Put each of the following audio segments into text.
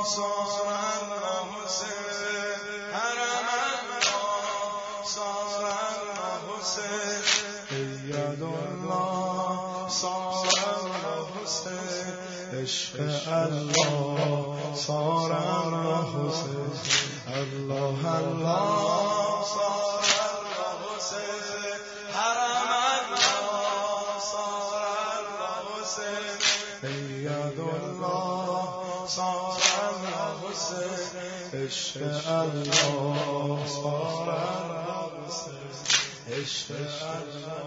صار الحسين حرم الله صار الحسين أيد الله صار الحسين عشق الله صار الحسين الله الله صار الحسين حرم الله صار الحسين أيد الله صار الحسين عشق الله صار الحسين عشق الله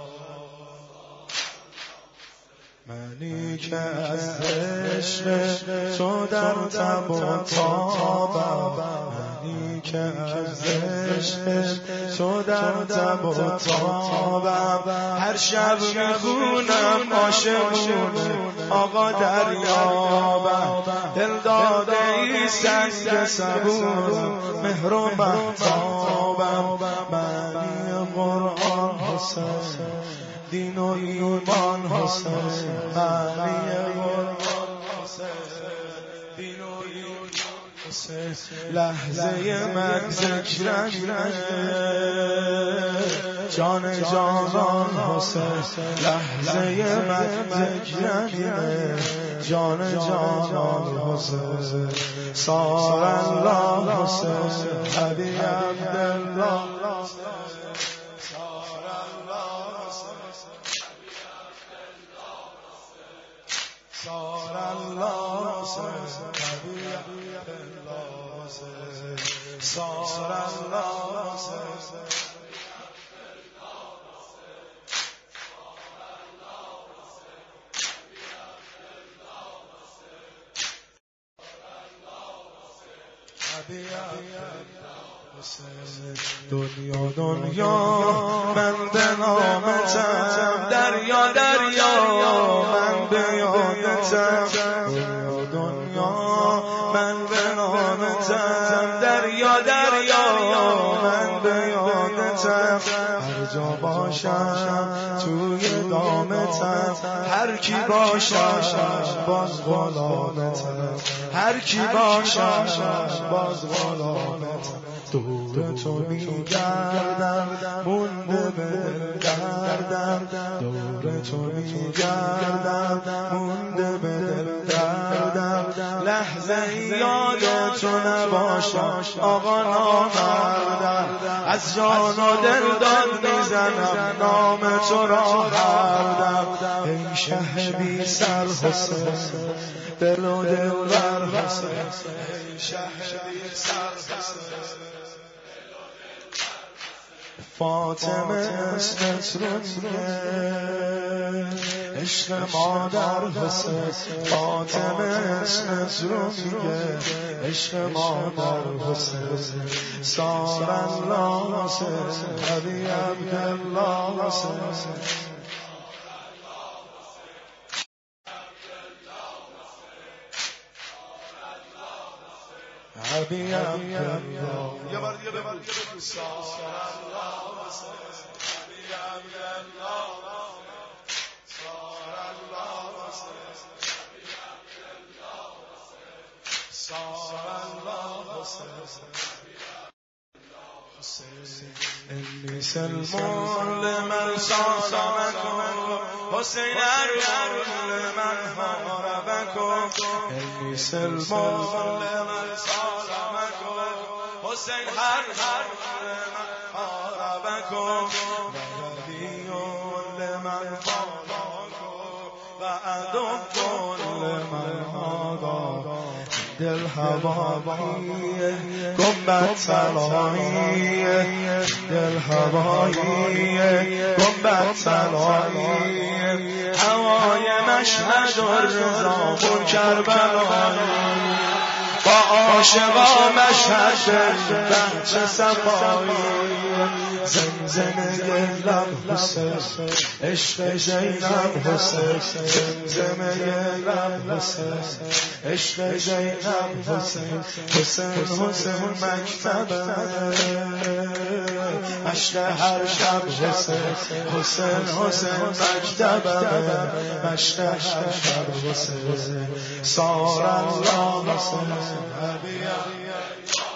منی که از عشق تو در تب و تابم منی که از عشق تو در تب و تابم هر شب میخونم عاشقونه آقا دریابم دل داده ای سنگ صبور مهر و مهتابم معنی قرآن حسین دین و ایمان حسین معنی قرآن حسین دین و ایمان حسین لحظه من ذکرنه جان جانان حسین لحظه من ذکرنه جان جانان حسین صار الله حسین حبیب عبدالله صار الله حبيب الله صار الله دنیا دنیا من به نامتم دریا دریا من به یادتم دنیا دنیا من به نامتم دریا دریا من به یادتم هر جا باشم توی دامتم هر کی باشم باز غلامتم هر کی باشم باز غلامتم دور تو میگردم مونده به دل دردم دور تو میگردم مونده به دل دردم لحظه یاد تو نباشم آقا نامردم از جان و دل داد میزنم نام تو را هردم ای شه بی سر حسین دل و دلبر حسین ای شه بی سر حسین فاطمه اسمت رو میگه عشق مادر حسین فاطمه اسمت رو میگه عشق مادر حسین صار الله حسین حبیب عبدالله حسین حبیب عبدالله یه بار دیگه بگو صار الله حسین حبیب عبدالله صار الله حسین حبیب عبدالله صار الله حسین انی سلمان لمن سالمکم حسین ارمان لمن حاربکم انی سلمان لمن سالمکم حسین هر لمن حاربکم و ولی لمن فالاکم و عدو لمن هاداکم دل هوایی گنبد سلایی دل هوایی گنبد سلایی هوای مشهد و رضا پر کربلایی با عاشقا مشهد بهچه صفایی زمزمه لب حسین عشق زینب حسین زمزمه لب حسین عشق زینب حسین حسین حسین مکتبه مشق هر شب حسین حسین حسین مکتبمه مشق هر شب حسین سار الله حسین